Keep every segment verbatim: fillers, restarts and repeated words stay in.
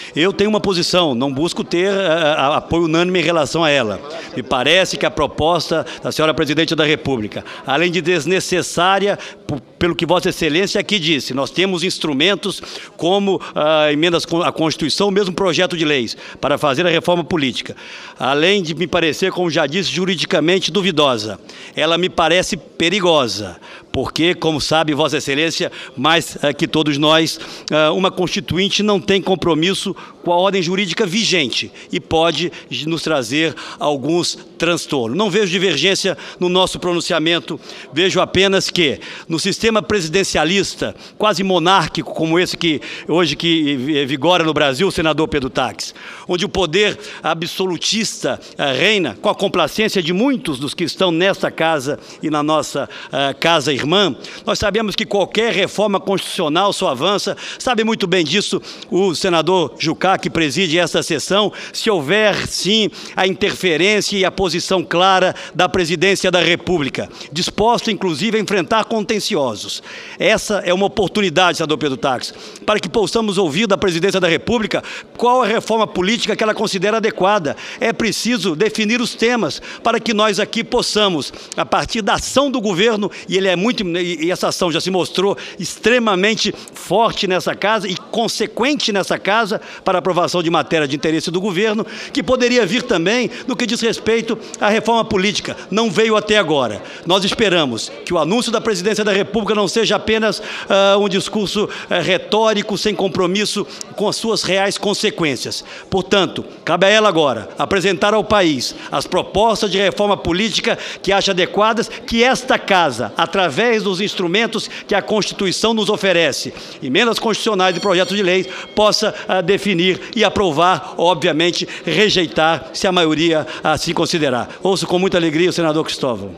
Eu tenho uma posição, não busco ter uh, apoio unânime em relação a ela. Me parece que a proposta da senhora Presidente da República, além de desnecessária, pelo que Vossa Excelência aqui disse, nós temos instrumentos como uh, emendas à Constituição, o mesmo projeto de leis, para fazer a reforma política. Além de me parecer, como já disse, juridicamente duvidosa, ela me parece perigosa, porque, como sabe Vossa Excelência, mais uh, que todos nós, uh, uma Constituinte não tem compromisso com a ordem jurídica vigente e pode nos trazer alguns transtornos. Não vejo divergência no nosso pronunciamento, vejo apenas que, no sistema presidencialista, quase monárquico como esse que hoje que vigora no Brasil, senador Pedro Taques, onde o poder absolutista uh, reina, com a complacência de muitos dos que estão nesta casa e na nossa uh, casa irmã, nós sabemos que qualquer reforma constitucional só avança, sabe muito bem disso o senador Jucá, que preside esta sessão, se houver, sim, a interferência e a posição clara da Presidência da República, disposta, inclusive, a enfrentar contenciosos. Essa é uma oportunidade, senador Pedro Taques, para que possamos ouvir da Presidência da República qual a reforma política que ela considera adequada. É preciso definir os temas para que nós aqui possamos, a partir da ação do governo, e ele é muito, e essa ação já se mostrou extremamente forte nessa casa e consequente nessa casa para a aprovação de matéria de interesse do governo, que poderia vir também no que diz respeito à reforma política. Não veio até agora. Nós esperamos que o anúncio da Presidência da República não seja apenas uh, um discurso uh, retórico, sem compromisso com as suas reais consequências. Portanto, cabe a ela agora apresentar ao país as propostas de reforma política que acha adequadas, que esta casa, através dos instrumentos que a Constituição nos oferece, emendas constitucionais e projetos de lei, possa uh, definir e aprovar, obviamente, rejeitar, se a maioria assim considerar. Ouço com muita alegria o senador Cristóvão.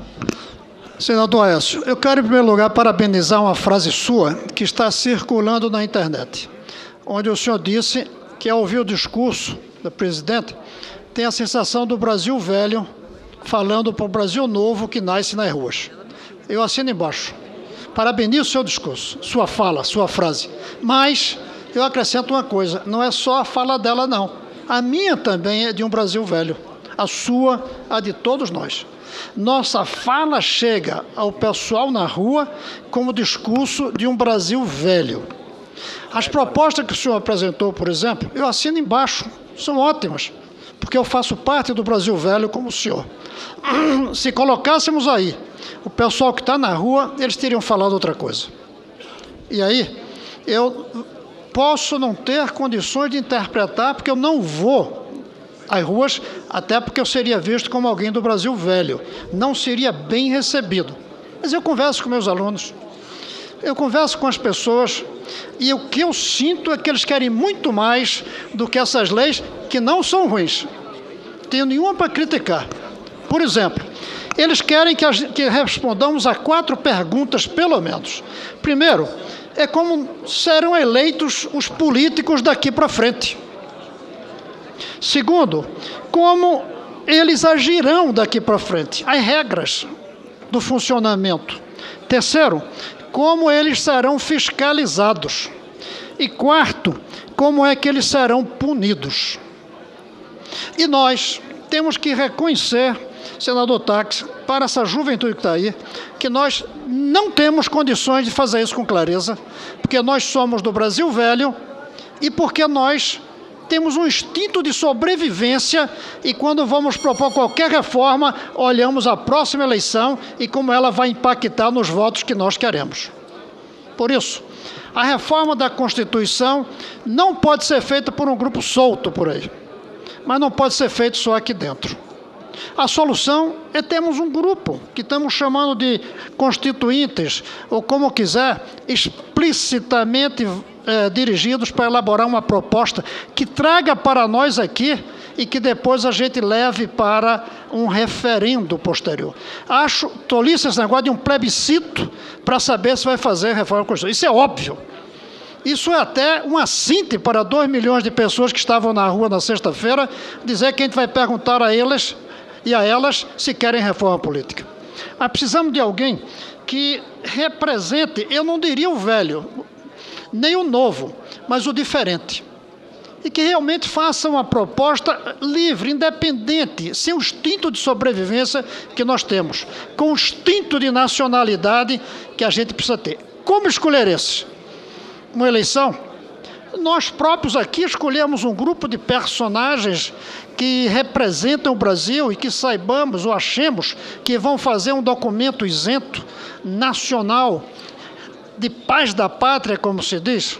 Senador Aécio, eu quero, em primeiro lugar, parabenizar uma frase sua que está circulando na internet, onde o senhor disse que, ao ouvir o discurso do presidente, tem a sensação do Brasil velho falando para o Brasil novo que nasce nas ruas. Eu assino embaixo. Parabenizo o seu discurso, sua fala, sua frase. Mas eu acrescento uma coisa, não é só a fala dela, não. A minha também é de um Brasil velho. A sua, a de todos nós. Nossa fala chega ao pessoal na rua como discurso de um Brasil velho. As propostas que o senhor apresentou, por exemplo, eu assino embaixo, são ótimas, porque eu faço parte do Brasil velho como o senhor. Se colocássemos aí o pessoal que está na rua, eles teriam falado outra coisa. E aí, eu posso não ter condições de interpretar, porque eu não vou às ruas, até porque eu seria visto como alguém do Brasil velho. Não seria bem recebido. Mas eu converso com meus alunos, eu converso com as pessoas, e o que eu sinto é que eles querem muito mais do que essas leis, que não são ruins. Não tenho nenhuma para criticar. Por exemplo, eles querem que, a, que respondamos a quatro perguntas, pelo menos. Primeiro, é como serão eleitos os políticos daqui para frente. Segundo, como eles agirão daqui para frente, as regras do funcionamento. Terceiro, como eles serão fiscalizados. E quarto, como é que eles serão punidos. E nós temos que reconhecer, senador Taques, para essa juventude que está aí, que nós não temos condições de fazer isso com clareza, porque nós somos do Brasil velho e porque nós temos um instinto de sobrevivência e quando vamos propor qualquer reforma, olhamos a próxima eleição e como ela vai impactar nos votos que nós queremos. Por isso, a reforma da Constituição não pode ser feita por um grupo solto por aí, mas não pode ser feito só aqui dentro. A solução é termos um grupo, que estamos chamando de constituintes, ou como quiser, explicitamente é, dirigidos para elaborar uma proposta que traga para nós aqui e que depois a gente leve para um referendo posterior. Acho tolice esse negócio de um plebiscito para saber se vai fazer reforma constitucional. Isso é óbvio. Isso é até uma síntese para dois milhões de pessoas que estavam na rua na sexta-feira, dizer que a gente vai perguntar a eles e a elas se querem reforma política. Mas precisamos de alguém que represente, eu não diria o velho, nem o novo, mas o diferente. e que realmente faça uma proposta livre, independente, sem o instinto de sobrevivência que nós temos, com o instinto de nacionalidade que a gente precisa ter. Como escolher esse? Uma eleição? Nós próprios aqui escolhemos um grupo de personagens que representam o Brasil e que saibamos ou achemos que vão fazer um documento isento, nacional, de paz da pátria, como se diz.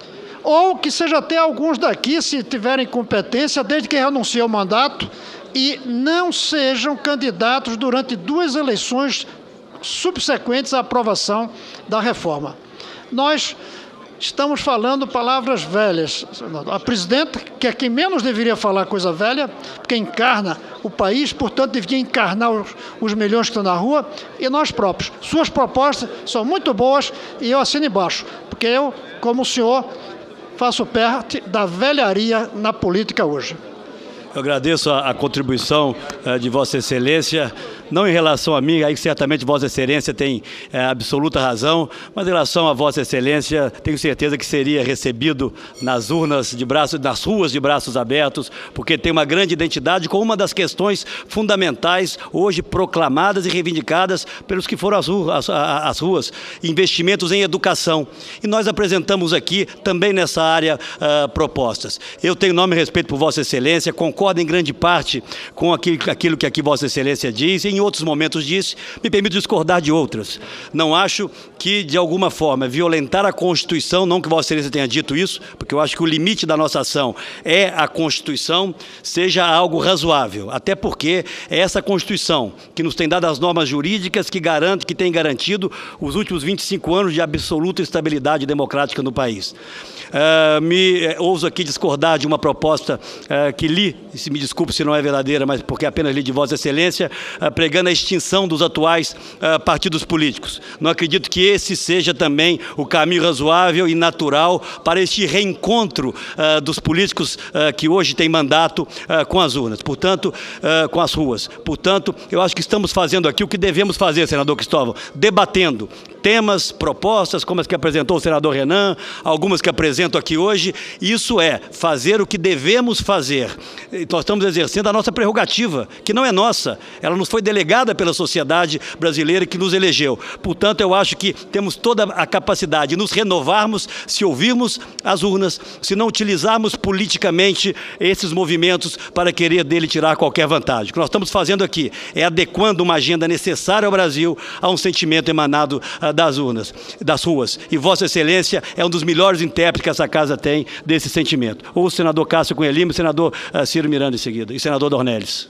Ou que seja até alguns daqui, se tiverem competência, desde que renunciem ao mandato, e não sejam candidatos durante duas eleições subsequentes à aprovação da reforma. Nós estamos falando palavras velhas. A presidenta, que é quem menos deveria falar coisa velha, porque encarna o país, portanto, deveria encarnar os, os milhões que estão na rua, e nós próprios. Suas propostas são muito boas e eu assino embaixo, porque eu, como o senhor, faço parte da velharia na política hoje. Eu agradeço a, a contribuição uh, de Vossa Excelência, não em relação a mim, aí certamente Vossa Excelência tem uh, absoluta razão, mas em relação a Vossa Excelência, tenho certeza que seria recebido nas urnas de braços, nas ruas de braços abertos, porque tem uma grande identidade com uma das questões fundamentais hoje proclamadas e reivindicadas pelos que foram às ruas, às, às ruas, investimentos em educação. E nós apresentamos aqui também nessa área uh, propostas. Eu tenho nome e respeito por Vossa Excelência, concordo em grande parte com aquilo, aquilo que aqui Vossa Excelência diz, e em outros momentos disse, me permito discordar de outras. Não acho que, de alguma forma, violentar a Constituição, não que Vossa Excelência tenha dito isso, porque eu acho que o limite da nossa ação é a Constituição, seja algo razoável, até porque é essa Constituição que nos tem dado as normas jurídicas que garante, que tem garantido os últimos vinte e cinco anos de absoluta estabilidade democrática no país. Uh, me uh, ouso aqui discordar de uma proposta uh, que li, se me desculpe se não é verdadeira, mas porque apenas li de Vossa Excelência, uh, pregando a extinção dos atuais uh, partidos políticos. Não acredito que esse seja também o caminho razoável e natural para este reencontro uh, dos políticos uh, que hoje têm mandato uh, com as urnas, portanto, uh, com as ruas. Portanto, eu acho que estamos fazendo aqui o que devemos fazer, senador Cristóvão, debatendo temas, propostas, como as que apresentou o senador Renan, algumas que apresento aqui hoje. Isso é fazer o que devemos fazer. E nós estamos exercendo a nossa prerrogativa, que não é nossa, ela nos foi delegada pela sociedade brasileira que nos elegeu. Portanto, eu acho que temos toda a capacidade de nos renovarmos se ouvirmos as urnas, se não utilizarmos politicamente esses movimentos para querer dele tirar qualquer vantagem. O que nós estamos fazendo aqui é adequando uma agenda necessária ao Brasil a um sentimento emanado uh, das urnas, das ruas. E Vossa Excelência é um dos melhores intérpretes que essa casa tem desse sentimento. Ou o senador Cássio Cunha Lima, o senador uh, Ciro Miranda em seguida, e o senador Dornelles.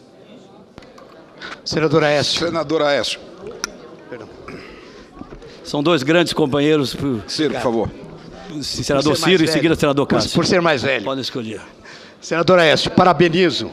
Senador Aécio. Senador Aécio. Perdão. São dois grandes companheiros. Ciro, por favor. Senador Ciro e em seguida senador Cássio. Por, por ser mais velho. Pode escolher. Senador Aécio, parabenizo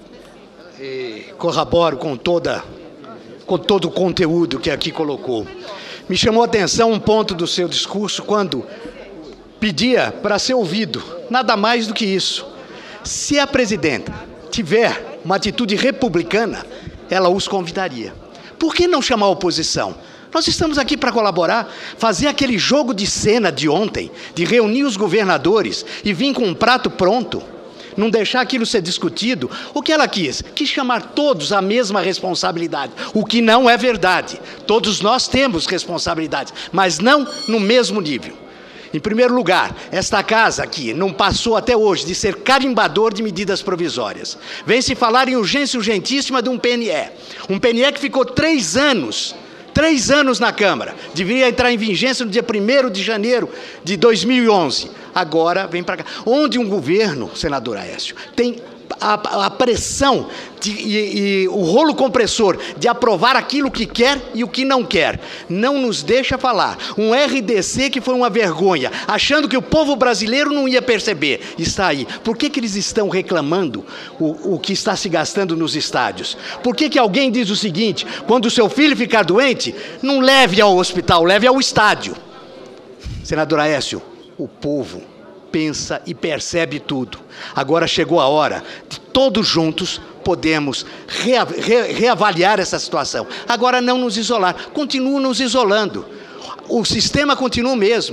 e corroboro com, toda, com todo o conteúdo que aqui colocou. Me chamou a atenção um ponto do seu discurso quando pedia para ser ouvido, nada mais do que isso. Se a presidenta tiver uma atitude republicana, ela os convidaria. Por que não chamar a oposição? Nós estamos aqui para colaborar, fazer aquele jogo de cena de ontem, de reunir os governadores e vir com um prato pronto, não deixar aquilo ser discutido. O que ela quis? Quis chamar todos à mesma responsabilidade, o que não é verdade. Todos nós temos responsabilidades, mas não no mesmo nível. Em primeiro lugar, esta casa aqui não passou até hoje de ser carimbador de medidas provisórias. Vem se falar em urgência urgentíssima de um P N E. Um P N E que ficou três anos, três anos na Câmara. Deveria entrar em vigência no dia primeiro de janeiro de dois mil e onze. Agora vem para cá. Onde um governo, senador Aécio, tem a, a pressão de, e, e o rolo compressor de aprovar aquilo que quer e o que não quer. Não nos deixa falar. Um R D C que foi uma vergonha, achando que o povo brasileiro não ia perceber. Está aí. Por que que eles estão reclamando o, o que está se gastando nos estádios? Por que que alguém diz o seguinte: quando o seu filho ficar doente, não leve ao hospital, leve ao estádio? Senador Aécio, o povo pensa e percebe tudo. Agora chegou a hora de todos juntos podemos rea, re, reavaliar essa situação. Agora não nos isolar. Continuam nos isolando. O sistema continua o mesmo.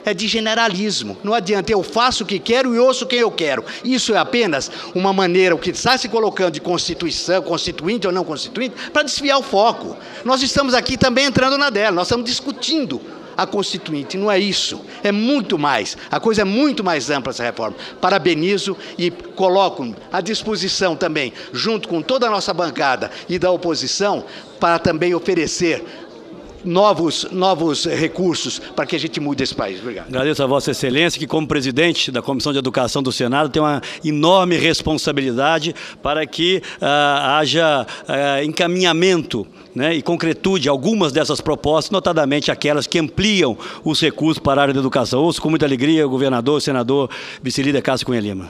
é de generalismo. Não adianta, eu faço o que quero e ouço quem eu quero. Isso é apenas uma maneira, o que está se colocando de constituição, constituinte ou não constituinte, para desviar o foco. Nós estamos aqui também entrando na dela, nós estamos discutindo a Constituinte, não é isso, é muito mais, a coisa é muito mais ampla essa reforma. Parabenizo e coloco à disposição também, junto com toda a nossa bancada e da oposição, para também oferecer novos, novos recursos para que a gente mude esse país. Obrigado. Agradeço a Vossa Excelência, que como presidente da Comissão de Educação do Senado tem uma enorme responsabilidade para que ah, haja ah, encaminhamento, né, e concretude algumas dessas propostas, notadamente aquelas que ampliam os recursos para a área da educação. Ouço com muita alegria o governador, o senador vice-líder Cássio Cunha Lima.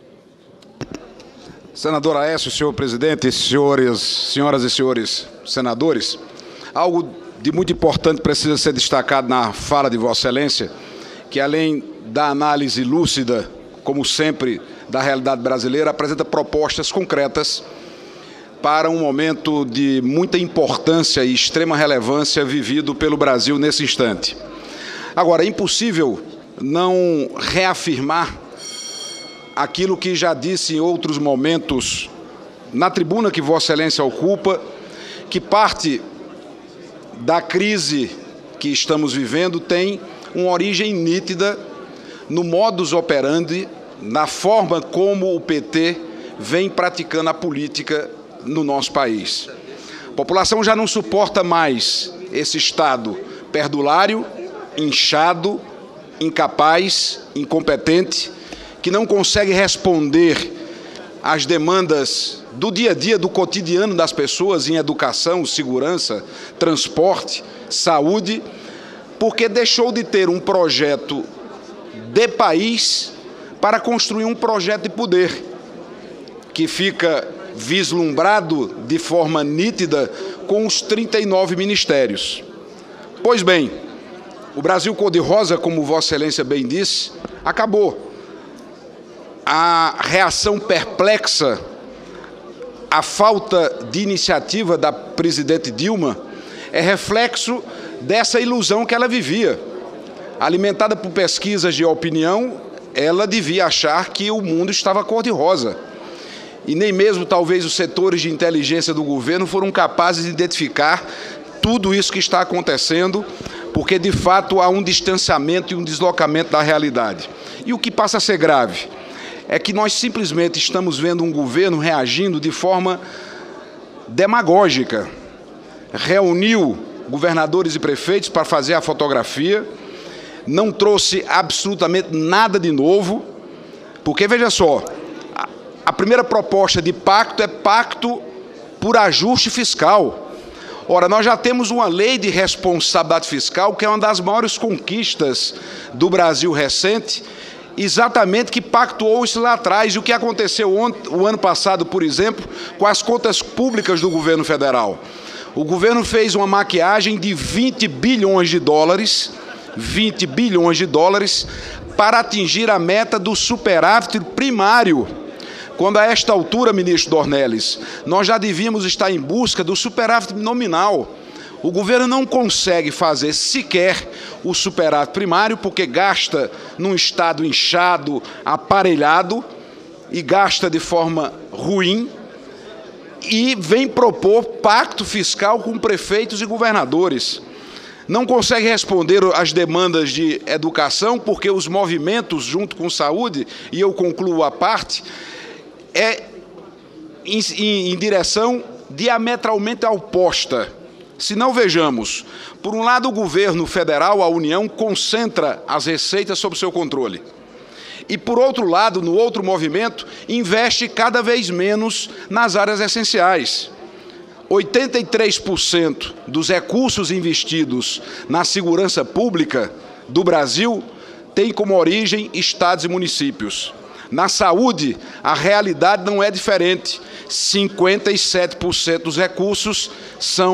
Senador Aécio, senhor presidente, senhores, senhoras e senhores senadores, algo de muito importante precisa ser destacado na fala de Vossa Excelência, que além da análise lúcida, como sempre, da realidade brasileira, apresenta propostas concretas para um momento de muita importância e extrema relevância vivido pelo Brasil nesse instante. Agora, é impossível não reafirmar aquilo que já disse em outros momentos na tribuna que Vossa Excelência ocupa, que parte da crise que estamos vivendo tem uma origem nítida no modus operandi, na forma como o P T vem praticando a política no nosso país. A população já não suporta mais esse Estado perdulário, inchado, incapaz, incompetente, que não consegue responder às demandas do dia a dia, do cotidiano das pessoas em educação, segurança, transporte, saúde, porque deixou de ter um projeto de país para construir um projeto de poder, que fica vislumbrado de forma nítida com os trinta e nove ministérios. Pois bem, o Brasil cor-de-rosa, como Vossa Excelência bem disse, acabou. A reação perplexa, a falta de iniciativa da presidente Dilma é reflexo dessa ilusão que ela vivia. Alimentada por pesquisas de opinião, ela devia achar que o mundo estava cor-de-rosa. E nem mesmo, talvez, os setores de inteligência do governo foram capazes de identificar tudo isso que está acontecendo, porque, de fato, há um distanciamento e um deslocamento da realidade. E o que passa a ser grave é que nós simplesmente estamos vendo um governo reagindo de forma demagógica. Reuniu governadores e prefeitos para fazer a fotografia, não trouxe absolutamente nada de novo, porque, veja só, a, a primeira proposta de pacto é pacto por ajuste fiscal. Ora, nós já temos uma lei de responsabilidade fiscal, que é uma das maiores conquistas do Brasil recente, exatamente que pactuou isso lá atrás. E o que aconteceu ontem, o ano passado, por exemplo, com as contas públicas do governo federal? O governo fez uma maquiagem de vinte bilhões de dólares, vinte bilhões de dólares, para atingir a meta do superávit primário. Quando a esta altura, ministro Dornelles, nós já devíamos estar em busca do superávit nominal. O governo não consegue fazer sequer o superávit primário, porque gasta num estado inchado, aparelhado, e gasta de forma ruim, e vem propor pacto fiscal com prefeitos e governadores. Não consegue responder às demandas de educação, porque os movimentos junto com saúde, e eu concluo a parte, é em, em, em direção diametralmente oposta. Se não vejamos, por um lado o governo federal, a União, concentra as receitas sob seu controle. E por outro lado, no outro movimento, investe cada vez menos nas áreas essenciais. oitenta e três por cento dos recursos investidos na segurança pública do Brasil tem como origem estados e municípios. Na saúde, a realidade não é diferente. cinquenta e sete por cento dos recursos são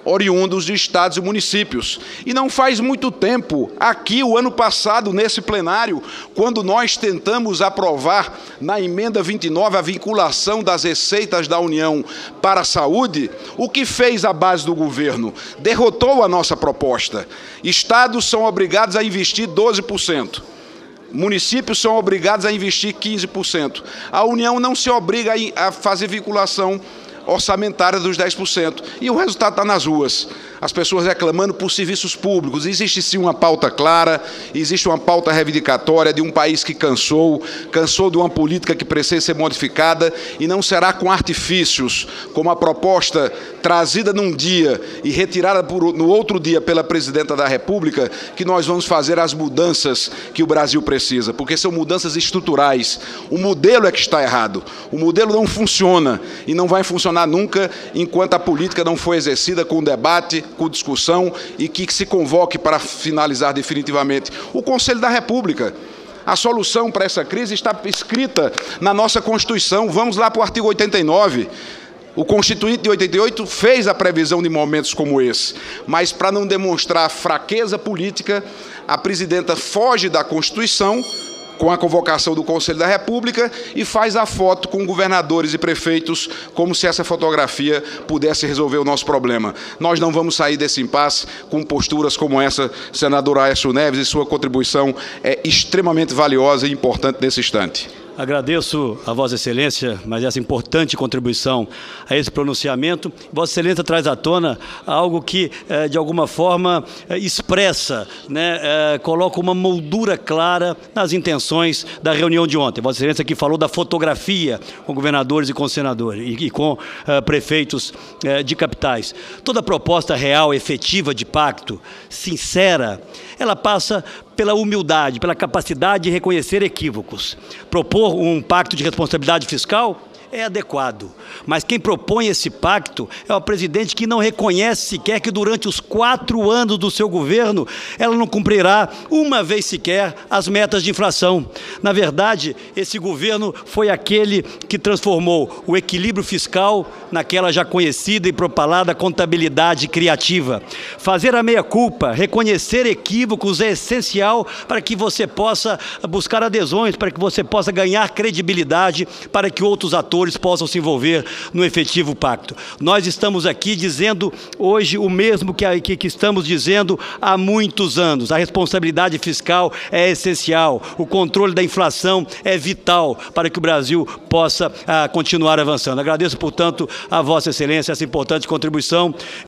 oriundos de estados e municípios. E não faz muito tempo, aqui, o ano passado, nesse plenário, quando nós tentamos aprovar na emenda vinte e nove a vinculação das receitas da União para a saúde, o que fez a base do governo? Derrotou a nossa proposta. Estados são obrigados a investir doze por cento. Municípios são obrigados a investir quinze por cento. A União não se obriga a fazer vinculação orçamentária dos dez por cento. E o resultado está nas ruas. As pessoas reclamando por serviços públicos. Existe sim uma pauta clara, existe uma pauta reivindicatória de um país que cansou, cansou de uma política que precisa ser modificada, e não será com artifícios, como a proposta trazida num dia e retirada por, no outro dia pela Presidenta da República, que nós vamos fazer as mudanças que o Brasil precisa, porque são mudanças estruturais. O modelo é que está errado. O modelo não funciona e não vai funcionar nunca enquanto a política não for exercida com debate, com discussão, e que se convoque para finalizar definitivamente o Conselho da República. A solução para essa crise está escrita na nossa Constituição. Vamos lá para o artigo oitenta e nove. O Constituinte de oitenta e oito fez a previsão de momentos como esse, mas para não demonstrar fraqueza política, a presidenta foge da Constituição com a convocação do Conselho da República e faz a foto com governadores e prefeitos, como se essa fotografia pudesse resolver o nosso problema. Nós não vamos sair desse impasse com posturas como essa, senador Aécio Neves, e sua contribuição é extremamente valiosa e importante nesse instante. Agradeço a Vossa Excelência, mas essa importante contribuição a esse pronunciamento. Vossa Excelência traz à tona algo que, de alguma forma, expressa, né, coloca uma moldura clara nas intenções da reunião de ontem. Vossa Excelência aqui falou da fotografia com governadores e com senadores e com prefeitos de capitais. Toda proposta real, efetiva de pacto, sincera, ela passa pela humildade, pela capacidade de reconhecer equívocos. Propor um pacto de responsabilidade fiscal é adequado, mas quem propõe esse pacto é o presidente que não reconhece sequer que durante os quatro anos do seu governo ela não cumprirá uma vez sequer as metas de inflação. Na verdade, esse governo foi aquele que transformou o equilíbrio fiscal naquela já conhecida e propalada contabilidade criativa. Fazer a meia-culpa, reconhecer equívocos é essencial para que você possa buscar adesões, para que você possa ganhar credibilidade, para que outros atores possam se envolver no efetivo pacto. Nós estamos aqui dizendo hoje o mesmo que, que, que estamos dizendo há muitos anos. A responsabilidade fiscal é essencial, o controle da inflação é vital para que o Brasil possa ah, continuar avançando. Agradeço, portanto, a Vossa Excelência essa importante contribuição.